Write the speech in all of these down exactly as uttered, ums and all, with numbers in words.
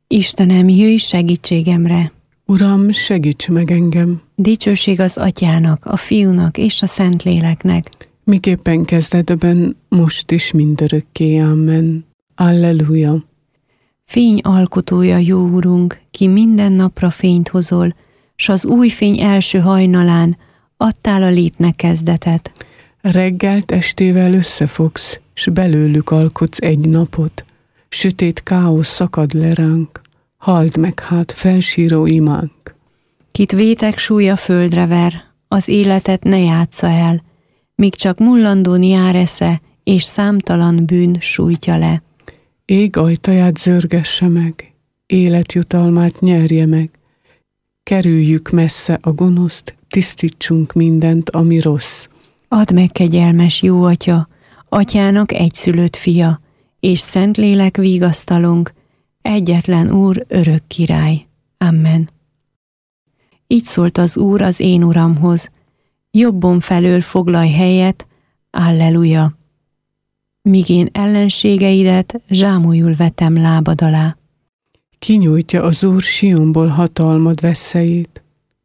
Istenem, jöjj segítségemre! Uram, segíts meg engem! Dicsőség az Atyának, a Fiúnak és a Szentléleknek. Miképpen kezdetben, most is mindörökké. Amen. Alleluja! Fény alkotója, jó Urunk, ki minden napra fényt hozol, s az új fény első hajnalán adtál a létnek kezdetet. Reggelt estével összefogsz, s belőlük alkotsz egy napot. Sötét káosz szakad le ránk, halld meg hát felsíró imánk. Kit vétek súlya földre ver, az életet ne játsza el, míg csak mullandó nyár esze és számtalan bűn sújtja le. Ég ajtaját zörgesse meg, életjutalmát nyerje meg. Kerüljük messze a gonoszt, tisztítsunk mindent, ami rossz. Add meg, kegyelmes jó Atya, Atyának egyszülött fia, és Szentlélek vigasztalunk, egyetlen Úr, örök király. Amen. Így szólt az Úr az én Uramhoz, jobbom felől foglalj helyet, Alleluja! Míg én ellenségeidet zsámolyul vetem lábad alá. Kinyújtja az Úr Sionból hatalmad veszélyét.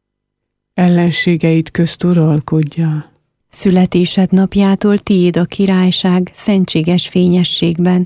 Ellenségeid közt uralkodjál. Születésed napjától tiéd a királyság szentséges fényességben.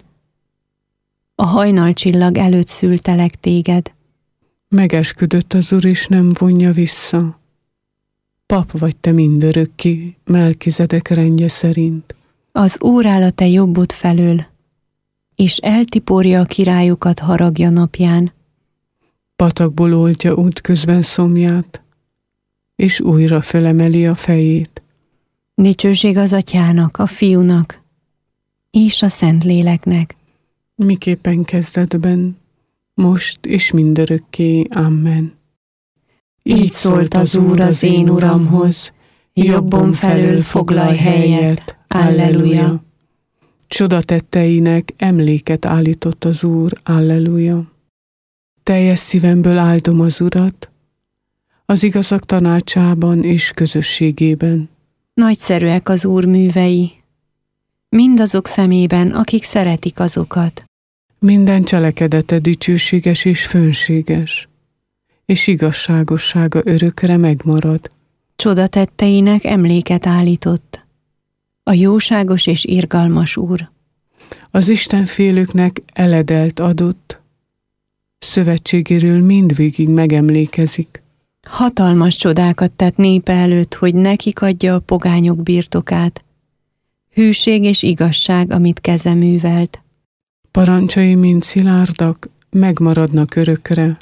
A hajnalcsillag előtt szültelek téged. Megesküdött az Úr, és nem vonja vissza. Pap vagy te mindörökké, Melkizedek rendje szerint. Az Úr áll a te jobbod felől, és eltiporja a királyokat haragja napján. Patakból oltja útközben szomját, és újra fölemeli a fejét. Dicsőség az Atyának, a Fiúnak, és a Szentléleknek. Miképpen kezdetben, most és mindörökké. Amen. Így szólt az Úr az én Uramhoz, jobbom felől foglalj helyet. Alleluja! Csodatetteinek emléket állított az Úr. Alleluja! Teljes szívemből áldom az Urat, az igazak tanácsában és közösségében. Nagyszerűek az Úr művei, mindazok szemében, akik szeretik azokat. Minden cselekedete dicsőséges és fönséges, és igazságossága örökre megmarad. Csodatetteinek emléket állított a jóságos és irgalmas Úr. Az Istenfélőknek eledelt adott, szövetségéről mindvégig megemlékezik. Hatalmas csodákat tett népe előtt, hogy nekik adja a pogányok birtokát. Hűség és igazság, amit keze művelt. Parancsai mind szilárdak, megmaradnak örökre.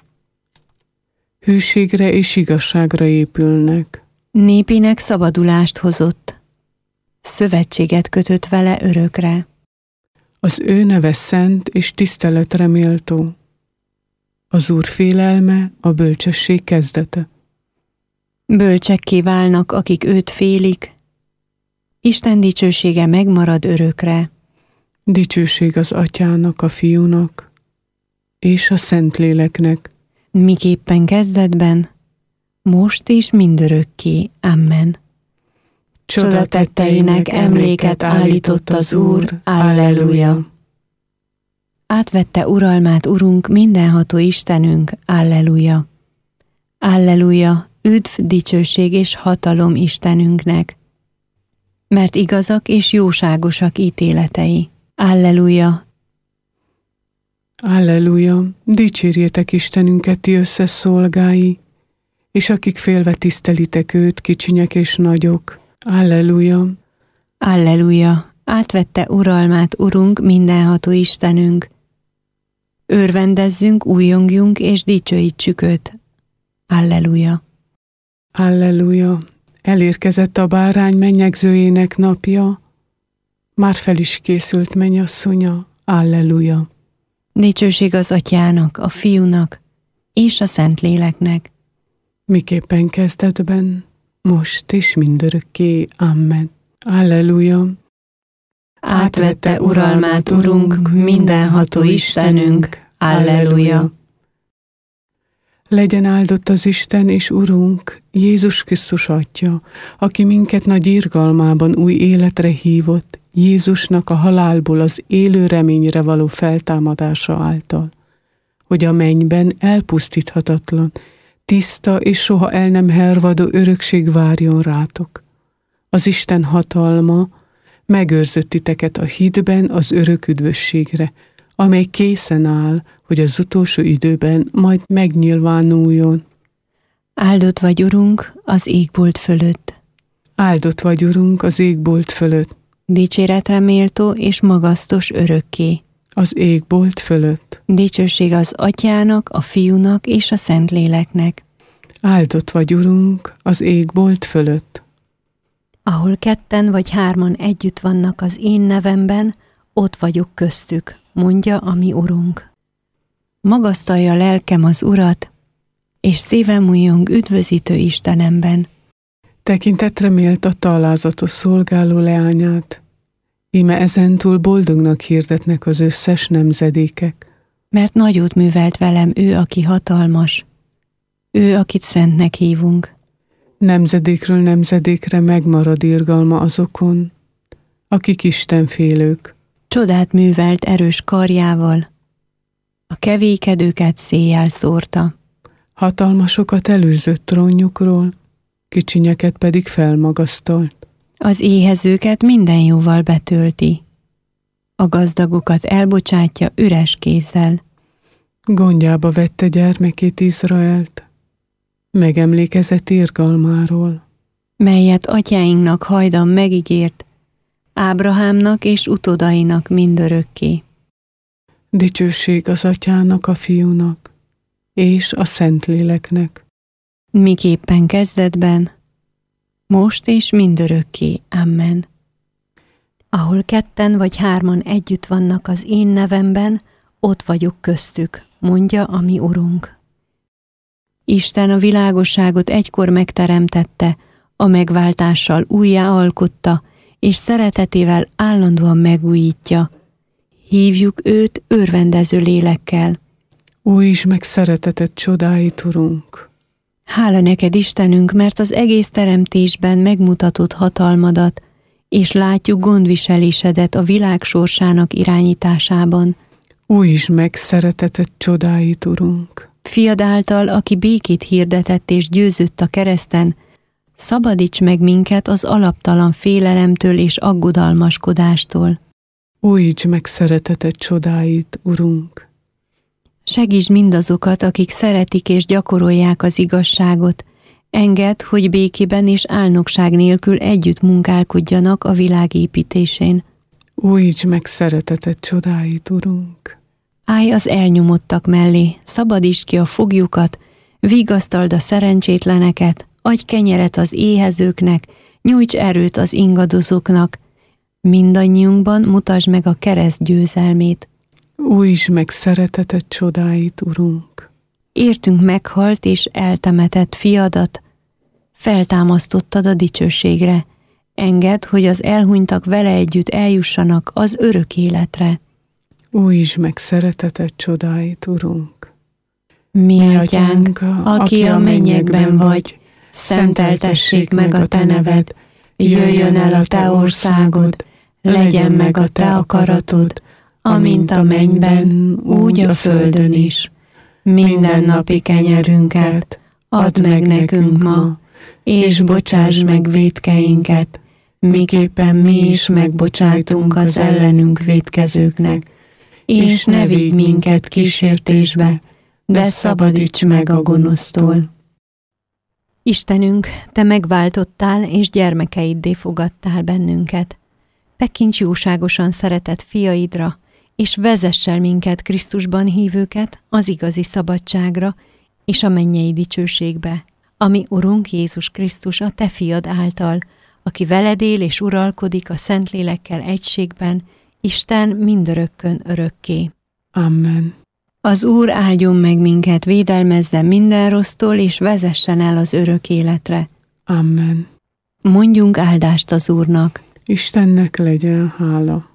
Hűségre és igazságra épülnek. Népének szabadulást hozott. Szövetséget kötött vele örökre. Az ő neve szent és tiszteletre méltó. Az Úr félelme a bölcsesség kezdete. Bölcsekké válnak, akik őt félik. Isten dicsősége megmarad örökre. Dicsőség az Atyának, a Fiúnak és a Szentléleknek. Miképpen kezdetben, most és mindörökké. Amen. Csodatetteinek emléket állított az Úr. Alleluja! Átvette uralmát, Urunk, mindenható Istenünk. Alleluja! Alleluja! Üdv, dicsőség és hatalom Istenünknek, mert igazak és jóságosak ítéletei. Alleluja! Alleluja! Dicsérjétek Istenünket, ti összes szolgái, és akik félve tisztelitek őt, kicsinyek és nagyok. Alleluja! Alleluja! Átvette uralmát, Urunk, mindenható Istenünk. Örvendezzünk, újjongjunk és dicsőítsük őt. Alleluja! Alleluja! Elérkezett a bárány mennyegzőjének napja, már fel is készült mennyasszonya. Alleluja! Dicsőség az Atyának, a Fiúnak és a Szentléleknek. Miképpen kezdetben, most és mindörökké. Amen. Alleluja! Átvette uralmát, Urunk, mindenható Istenünk. Alleluja! Legyen áldott az Isten és Urunk, Jézus Krisztus Atya, aki minket nagy irgalmában új életre hívott, Jézusnak a halálból az élő reményre való feltámadása által. hogy a mennyben elpusztíthatatlan, tiszta és soha el nem hervadó örökség várjon rátok. Az Isten hatalma megőrzött titeket a hitben az örök üdvösségre, amely készen áll, hogy az utolsó időben majd megnyilvánuljon. Áldott vagy, Urunk, az égbolt fölött. Áldott vagy, Urunk, az égbolt fölött. Dicséretre méltó és magasztos örökké. Az égbolt fölött. Dicsőség az Atyának, a Fiúnak és a Szentléleknek. Áldott vagy, Urunk, az égbolt fölött. Ahol ketten vagy hárman együtt vannak az én nevemben, ott vagyok köztük, mondja a mi Urunk. Magasztalja lelkem az Urat, és szívem újjong üdvözítő Istenemben. Tekintetre méltatta alázatos szolgáló leányát. Íme ezentúl boldognak hirdetnek az összes nemzedékek. Mert nagyot művelt velem ő, aki hatalmas. Ő, akit szentnek hívunk. Nemzedékről nemzedékre megmarad irgalma azokon, akik istenfélők. Csodát művelt erős karjával. A kevékedőket széjjel szórta. Hatalmasokat előzött trónjukról, kicsinyeket pedig felmagasztalt. Az éhezőket minden jóval betölti. A gazdagokat elbocsátja üres kézzel. Gondjába vette gyermekét Izraelt, megemlékezett irgalmáról, melyet atyáinknak hajdan megígért, Ábrahámnak és utódainak mindörökké. Dicsőség az Atyának, a Fiúnak és a Szentléleknek. Miképpen kezdetben, most és mindörökké. Amen. Ahol ketten vagy hárman együtt vannak az én nevemben, ott vagyok köztük, mondja a mi Urunk. Isten a világosságot egykor megteremtette, a megváltással újjá alkotta, és szeretetével állandóan megújítja. Hívjuk őt örvendező lélekkel. Újítsd meg szeretetet csodáit, Urunk! Hála neked, Istenünk, mert az egész teremtésben megmutatott hatalmadat, és látjuk gondviselésedet a világ sorsának irányításában. Újítsd meg szeretetet csodáit, Urunk! Fiad által, aki békét hirdetett és győzött a kereszten, szabadíts meg minket az alaptalan félelemtől és aggodalmaskodástól. Újítsd meg szeretetet csodáit, Urunk! Segítsd mindazokat, akik szeretik és gyakorolják az igazságot. Engedd, hogy békében és álnokság nélkül együtt munkálkodjanak a világ építésén. Újítsd meg szeretetet csodáit, Urunk! Állj az elnyomottak mellé, szabadítsd ki a foglyokat, vigasztald a szerencsétleneket, adj kenyeret az éhezőknek, nyújts erőt az ingadozóknak. Mindannyiunkban mutasd meg a kereszt győzelmét. Újítsd meg szeretetet csodáit, Urunk! Értünk meghalt és eltemetett fiadat, feltámasztottad a dicsőségre. Engedd, hogy az elhunytak vele együtt eljussanak az örök életre. Újítsd meg szeretetet csodáit, Urunk! Mi atyánk, aki a mennyekben vagy, szenteltessék meg a te neved, jöjjön el a te országod, legyen meg a te akaratod, amint a mennyben, úgy a földön is. Mindennapi kenyerünket add meg nekünk ma, és bocsáss meg vétkeinket, miképpen mi is megbocsájtunk az ellenünk vétkezőknek, és ne vigy minket kísértésbe, de szabadíts meg a gonosztól. Istenünk, te megváltottál, és gyermekeiddé fogadtál bennünket. Tekints jóságosan szeretett fiaidra, és vezess el minket Krisztusban hívőket az igazi szabadságra és a mennyei dicsőségbe, ami Urunk Jézus Krisztus a te fiad által, aki veled él és uralkodik a Szentlélekkel egységben, Isten mindörökkön örökké. Amen. Az Úr áldjon meg minket, védelmezzen minden rossztól, és vezessen el az örök életre. Amen. Mondjunk áldást az Úrnak. Istennek legyen hála.